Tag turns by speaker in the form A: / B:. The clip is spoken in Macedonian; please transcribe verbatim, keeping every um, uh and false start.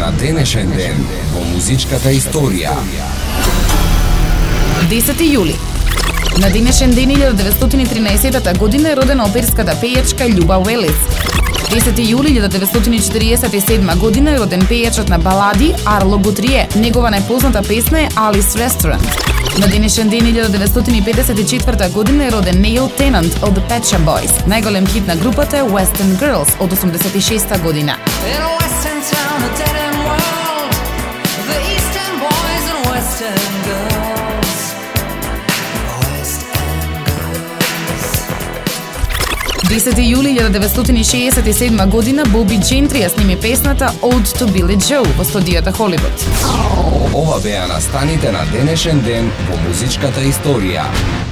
A: на денешен ден во музичката историја.
B: десети јули. На денешен ден илјада деветстотини и тринаесетта година е родена оперската пејачка Љуба Уелис. десети јули илјада деветстотини и четириесет и седма година е роден пејачот на балади Арло Гутрие. Негова најпозната песна е Alice Restaurant. На денешен ден илјада деветстотини и педесет и четврта година е роден Неил Тенант од The Pet Shop Boys. Најголем хит на групата е Western Girls од осумдесет и шеста година. десети јули илјада деветстотини и шеесет и седма година Боби Джентри ја сними песната Ode to Billie Joe во студијата Холивуд.
A: Ова беа настаните на денешен ден во музичката историја.